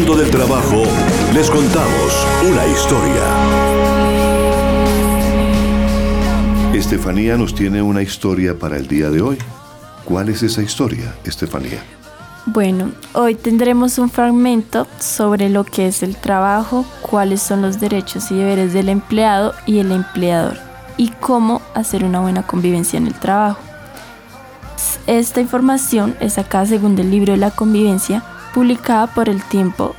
mundo del trabajo, les contamos una historia. Estefanía nos tiene una historia para el día de hoy. ¿Cuál es esa historia, Estefanía? Bueno, hoy tendremos un fragmento sobre lo que es el trabajo, cuáles son los derechos y deberes del empleado y el empleador, y cómo hacer una buena convivencia en el trabajo. Esta información es sacada según el libro de la convivencia, publicada por El Tiempo,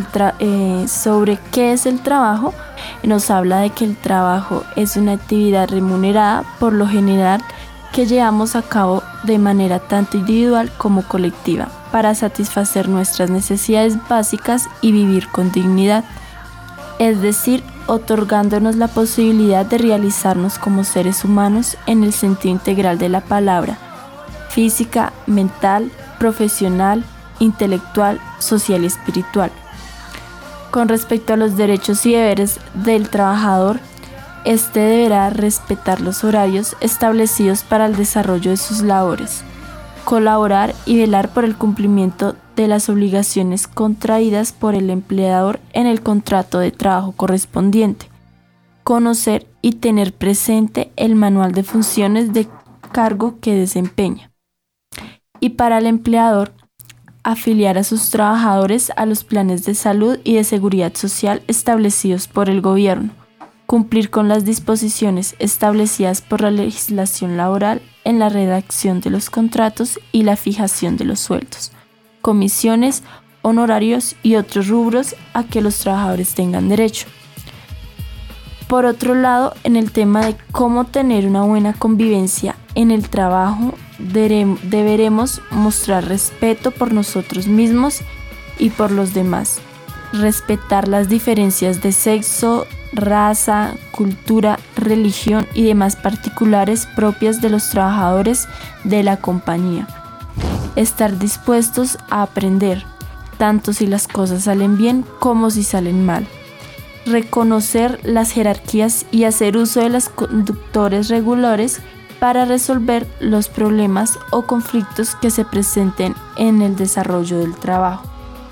sobre qué es el trabajo. Nos habla de que el trabajo es una actividad remunerada, por lo general, que llevamos a cabo de manera tanto individual como colectiva, para satisfacer nuestras necesidades básicas y vivir con dignidad, es decir, otorgándonos la posibilidad de realizarnos como seres humanos en el sentido integral de la palabra, física, mental, profesional, intelectual, social y espiritual. Con respecto a los derechos y deberes del trabajador, este deberá respetar los horarios establecidos para el desarrollo de sus labores, colaborar y velar por el cumplimiento de las obligaciones contraídas por el empleador en el contrato de trabajo correspondiente, conocer y tener presente el manual de funciones de cargo que desempeña. Y para el empleador, afiliar a sus trabajadores a los planes de salud y de seguridad social establecidos por el gobierno, cumplir con las disposiciones establecidas por la legislación laboral en la redacción de los contratos y la fijación de los sueldos, comisiones, honorarios y otros rubros a que los trabajadores tengan derecho. Por otro lado, en el tema de cómo tener una buena convivencia en el trabajo, deberemos mostrar respeto por nosotros mismos y por los demás, respetar las diferencias de sexo, raza, cultura, religión y demás particulares propias de los trabajadores de la compañía, estar dispuestos a aprender, tanto si las cosas salen bien como si salen mal, reconocer las jerarquías y hacer uso de los conductores regulares para resolver los problemas o conflictos que se presenten en el desarrollo del trabajo.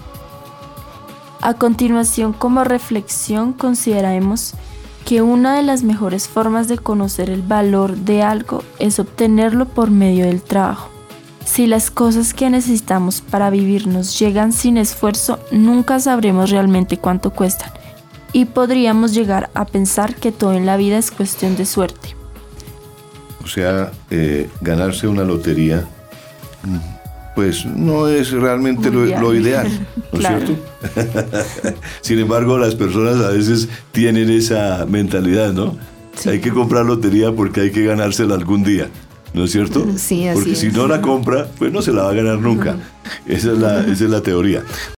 A continuación, como reflexión, consideraremos que una de las mejores formas de conocer el valor de algo es obtenerlo por medio del trabajo. Si las cosas que necesitamos para vivir nos llegan sin esfuerzo, nunca sabremos realmente cuánto cuestan y podríamos llegar a pensar que todo en la vida es cuestión de suerte. O sea, ganarse una lotería, pues no es realmente lo ideal, ¿no es cierto? Sin embargo, las personas a veces tienen esa mentalidad, ¿no? Sí. Hay que comprar lotería porque hay que ganársela algún día, ¿no es cierto? Sí, así porque es. si no la compra, pues no se la va a ganar nunca. Esa es la teoría.